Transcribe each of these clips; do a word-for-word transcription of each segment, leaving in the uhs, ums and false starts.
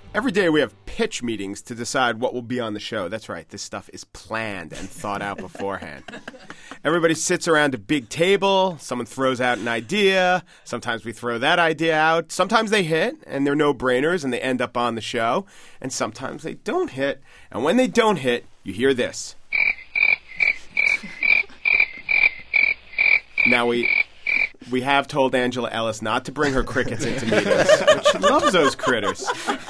Every day we have pitch meetings to decide what will be on the show. That's right. This stuff is planned and thought out beforehand. Everybody sits around a big table. Someone throws out an idea. Sometimes we throw that idea out. Sometimes they hit, and they're no-brainers, and they end up on the show. And sometimes they don't hit. And when they don't hit, you hear this. Now we... We have told Angela Ellis not to bring her crickets into meetings, but she loves those critters.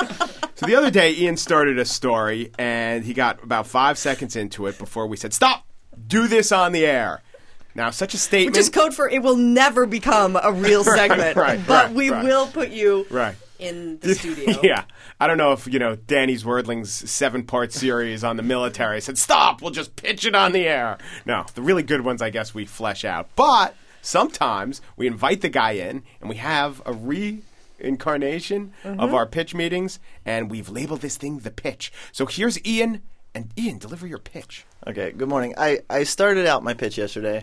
So the other day, Ian started a story, and he got about five seconds into it before we said, "Stop! Do this on the air." Now, such a statement... Which is code for it will never become a real segment, right, right, but right, we right. will put you right. in the studio. Yeah. I don't know if, you know, Danny Zwerdling's seven-part series on the military said, "Stop! We'll just pitch it on the air." No, the really good ones, I guess, we flesh out. But... sometimes we invite the guy in, and we have a reincarnation mm-hmm. of our pitch meetings, and we've labeled this thing the pitch. So here's Ian, and Ian, deliver your pitch. Okay, good morning. I, I started out my pitch yesterday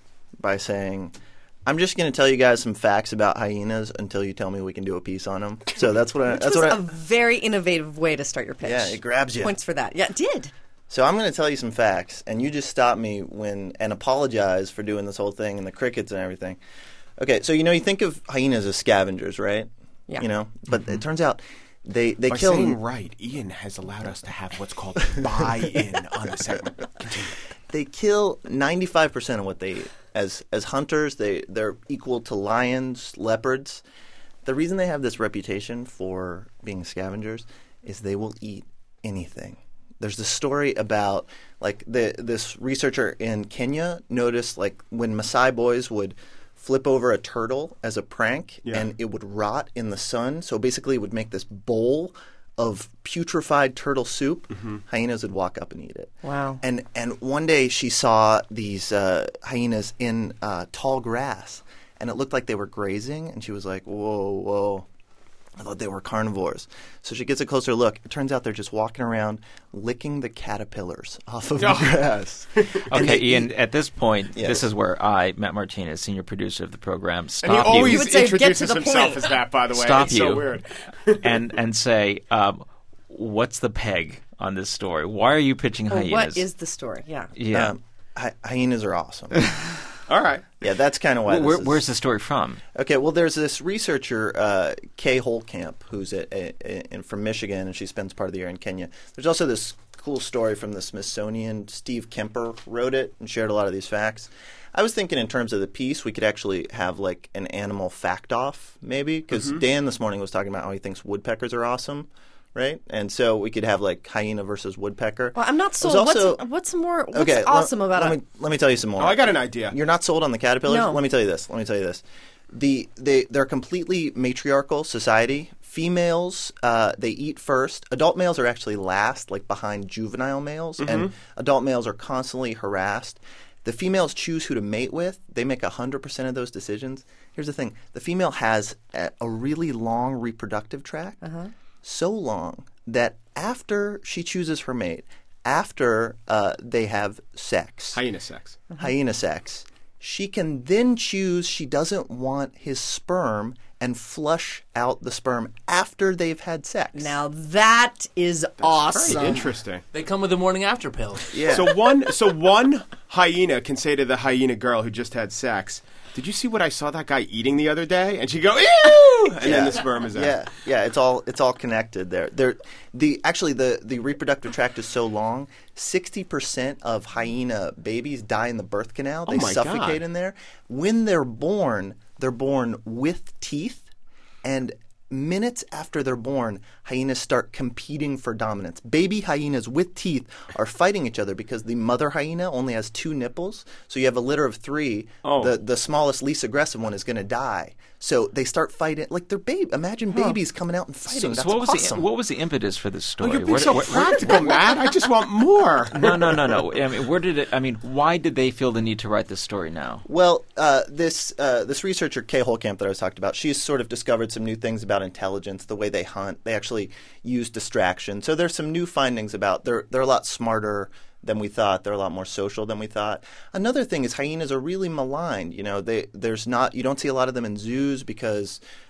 by saying, I'm just going to tell you guys some facts about hyenas until you tell me we can do a piece on them. So that's what I... Which that's was what I, a very innovative way to start your pitch. Yeah, it grabs you. Points for that. Yeah, it did. So I'm going to tell you some facts, and you just stop me when and apologize for doing this whole thing and the crickets and everything. Okay, so you know you think of hyenas as scavengers, right? Yeah. You know, but mm-hmm. it turns out they they By kill. saying right, Ian has allowed us to have what's called buy-in on the segment. Continue. They kill ninety-five percent of what they eat. As as hunters, they they're equal to lions, leopards. The reason they have this reputation for being scavengers is they will eat anything. There's this story about like the this researcher in Kenya noticed like when Maasai boys would flip over a turtle as a prank yeah. and it would rot in the sun. So basically it would make this bowl of putrefied turtle soup. Mm-hmm. Hyenas would walk up and eat it. Wow. And and one day she saw these uh, hyenas in uh, tall grass and it looked like they were grazing and she was like, whoa, whoa. I thought they were carnivores. So she gets a closer look. It turns out they're just walking around licking the caterpillars off of the grass. Okay, they, Ian, at this point, yes. this is where I, Matt Martinez, senior producer of the program, stop and he always you. would say, introduces "Get to the himself point." as that, by the way. Stop it's you. so weird. and, and say, um, what's the peg on this story? Why are you pitching Oh, hyenas? what is the story? Yeah. Yeah. Um, hy- hyenas are awesome. All right. Yeah, that's kind of why. Where, this is... Where's the story from? Okay, well, there's this researcher, uh, Kay Holtkamp, who's at, at, at, from Michigan, and she spends part of the year in Kenya. There's also this cool story from the Smithsonian. Steve Kemper wrote it and shared a lot of these facts. I was thinking in terms of the piece, we could actually have like an animal fact-off, maybe, because mm-hmm. Dan this morning was talking about how he thinks woodpeckers are awesome. Right? And so we could have like hyena versus woodpecker. Well, I'm not sold. Also, what's, what's more what's okay, awesome let, about let it? Me, let me tell you some more. Oh, I got an idea. You're not sold on the caterpillars? No. Let me tell you this. Let me tell you this. The they they're a completely matriarchal society. Females, uh, they eat first. Adult males are actually last, like behind juvenile males, mm-hmm. and adult males are constantly harassed. The females choose who to mate with. They make one hundred percent of those decisions. Here's the thing. The female has a, a really long reproductive tract, uh-huh. so long that after she chooses her mate, after uh, they have sex, hyena sex, uh-huh. hyena sex, she can then choose she doesn't want his sperm and flush out the sperm after they've had sex. Now that is That's awesome. Very interesting. They come with the morning after pill. Yeah. So one, so one hyena can say to the hyena girl who just had sex, "Did you see what I saw that guy eating the other day?" And she go, "Ew!" And yeah. then the sperm is out. Yeah, yeah, it's all it's all connected there. There, the actually the, the reproductive tract is so long. Sixty percent of hyena babies die in the birth canal. They Oh my suffocate God. in there. When they're born, they're born with teeth, and minutes after they're born, hyenas start competing for dominance. Baby hyenas with teeth are fighting each other because the mother hyena only has two nipples. So you have a litter of three. Oh. The the smallest, least aggressive one is going to die. So they start fighting like they're baby. Imagine babies coming out and fighting. So, That's so what was awesome. the what was the impetus for this Oh, story? you're being Where- so where- practical, Matt. I just want more. No, no, no, no. I mean, where did it? I mean, why did they feel the need to write this story now? Well, uh, this uh, this researcher, Kay Holtkamp, that I was talking about, she's sort of discovered some new things about intelligence, the way they hunt. They actually use distraction. So there's some new findings about they're they're a lot smarter than we thought. They're a lot more social than we thought. Another thing is hyenas are really maligned. You know, they there's not you don't see a lot of them in zoos because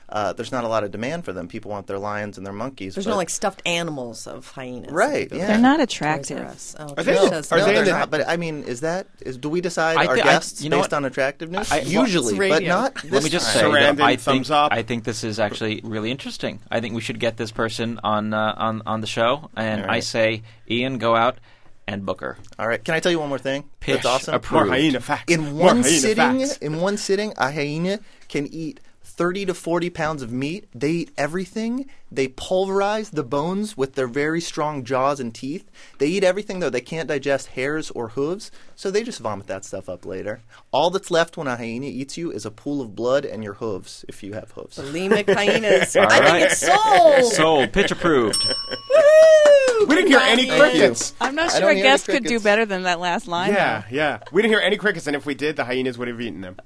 uh, there's not a lot of demand for them. People want their lions and their monkeys. There's but- no like stuffed animals of hyenas. Right, Like, yeah. They're not Toys R attractive. Us. Oh, Are they- Trish No, says are no, they no. in they're the- not. But I mean, is that is? Do we decide I our thi- I- guests you know based what? on attractiveness? I- Usually, It's but radio. not. Let This me just time. say that Sarandon, I think thumbs up. I think this is actually really interesting. I think we should get this person on uh, on on the show, and All I right. say, Ian, go out and book her. All right. Can I tell you one more thing? Pish, That's awesome. approved. More hyena facts. In More one hyena sitting, facts. in one sitting, a hyena can eat thirty to forty pounds of meat. They eat everything. They pulverize the bones with their very strong jaws and teeth. They eat everything, though. They can't digest hairs or hooves, so they just vomit that stuff up later. All that's left when a hyena eats you is a pool of blood and your hooves, if you have hooves. Bulimic hyenas. I right. think it's sold. Sold. Pitch approved. Woo! We didn't hear any Good night. crickets. I'm not I sure don't a hear guest any could do crickets. better than that last line. Yeah, yeah. We didn't hear any crickets, and if we did, the hyenas would have eaten them.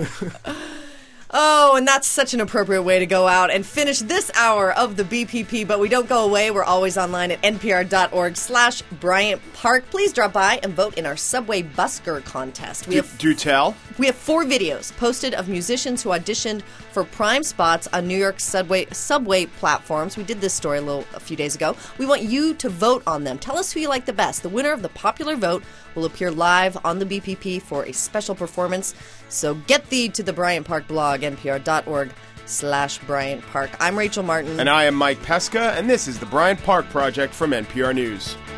Oh, and that's such an appropriate way to go out and finish this hour of the B P P. But we don't go away. We're always online at npr.org slash Bryant Park. Please drop by and vote in our Subway Busker contest. We Do, have do tell. We have four videos posted of musicians who auditioned for prime spots on New York subway subway platforms. We did this story a little a few days ago. We want you to vote on them. Tell us who you like the best. The winner of the popular vote will appear live on the B P P for a special performance. So get thee to the Bryant Park blog, npr.org slash Bryant Park. I'm Rachel Martin. And I am Mike Pesca, and this is the Bryant Park Project from N P R News.